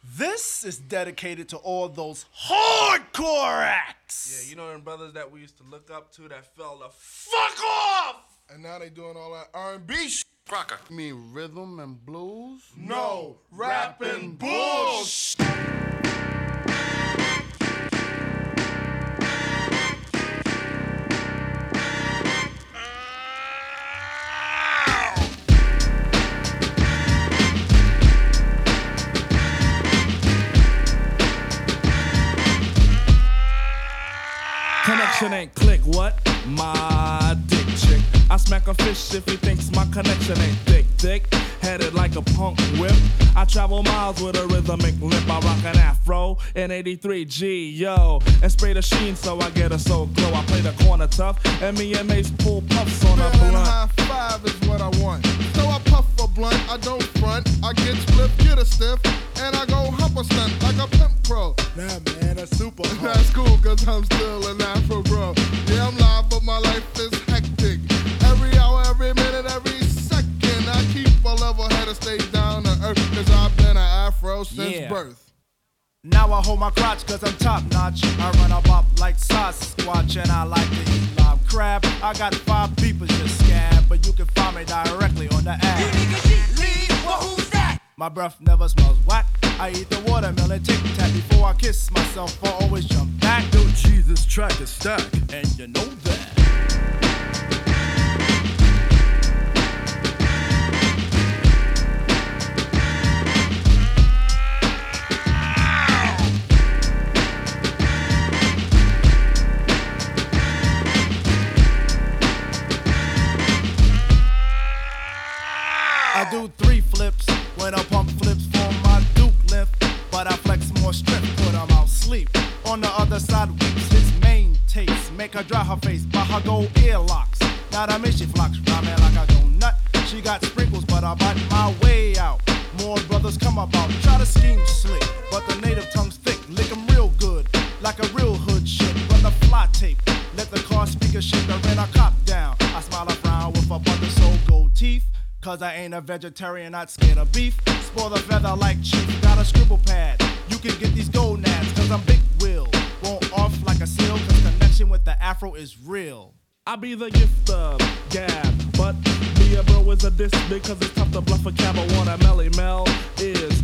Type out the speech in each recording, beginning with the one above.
This is dedicated to all those hardcore acts. Yeah, you know them brothers that we used to look up to that fell the fuck off. And now they doing all that R&B shit. Rocker. You mean rhythm and blues? No, rap and bullshit. Connection ain't click, what? My dick chick. I smack a fish if he thinks my connection ain't thick. Headed like a punk whip. I travel miles with a rhythmic limp. I rock an afro in 83 G, yo. And spray the sheen so I get a soul glow. I play the corner tough, and me and Mace pull puffs on a blunt. High five is what I want. So I puff a blunt, I don't front. I get split, get a stiff, and I go hump a stunt like a pimp pro. Nah, man, that's super. That's cool, cause I'm still an Afro bro. Yeah, I'm live, but my life is hectic. Every hour, every minute, every second, I keep a level head and stay down to earth, cause I've been an Afro since birth. Now I hold my crotch cause I'm top notch. I run a bop like Sasquatch and I like to eat live crab. I got 5 beepers just scab, but you can find me directly on the app. You niggas leave, well who's that? My breath never smells whack. I eat the watermelon tic-tac before I kiss myself. I always jump back. Yo, Jesus, track is stack. And you know that. I do 3 flips when a pump flips for my Duke lift. But I flex more strength, put 'em out sleep. On the other side weeps his main taste. Make her dry her face by her gold earlocks. Now that means she flocks, rhyming like a donut. She got sprinkles, but I bite my way out. More brothers come about, try to scheme slick. But the native tongue's thick, lick 'em real good. Like a real hood shit, run the fly tape. Let the car speaker shake the rent I cop down. I smile a frown with a bunch of soul gold teeth. Cause I ain't a vegetarian, not scared of beef. Spoil the feather like Chief, got a scribble pad. You can get these gonads, cause I'm big will. Won't off like a seal, cause connection with the Afro is real. I be the gift of gab, but be a bro is a diss because it's tough to bluff a cab. I want a Melly Mel is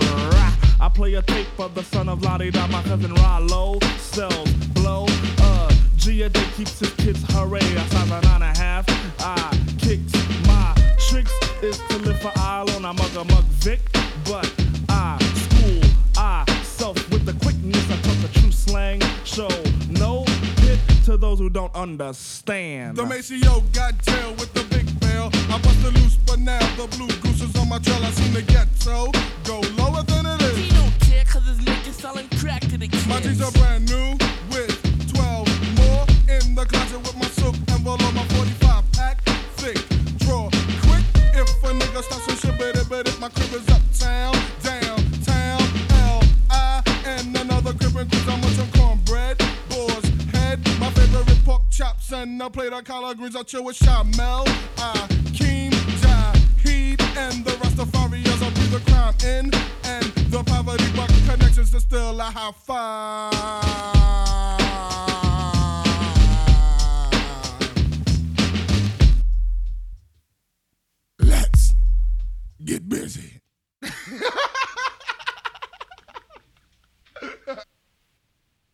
I play a tape of the son of Lottie Dot, my cousin Rollo sells blow. Gia Day keeps his kids hooray. I size a 9.5. I kicks my tricks is to live for Isle on a mug Vic, but I school I self with the quickness. I talk the true slang. Show no hit to those who don't understand. The Maceo got jail with the big bail. I busted loose, but now the blue goose is on my trail. I seem to get so go lower than it is. He don't care cause his niggas selling crack to the kids. My G's are brand new with 12 more in the closet with my soap envelope, my 45 pack thick draw quick. If a nigga starts some shit, but my crib is uptown, downtown, L.I. and another crib and cause I'm on cornbread, boar's head, my favorite pork chops and a plate of collard greens. I chill with Shamel, Akeem, Jaheed, and the Rastafarians. I breathe the crime in, and the poverty buck connections is still a high five.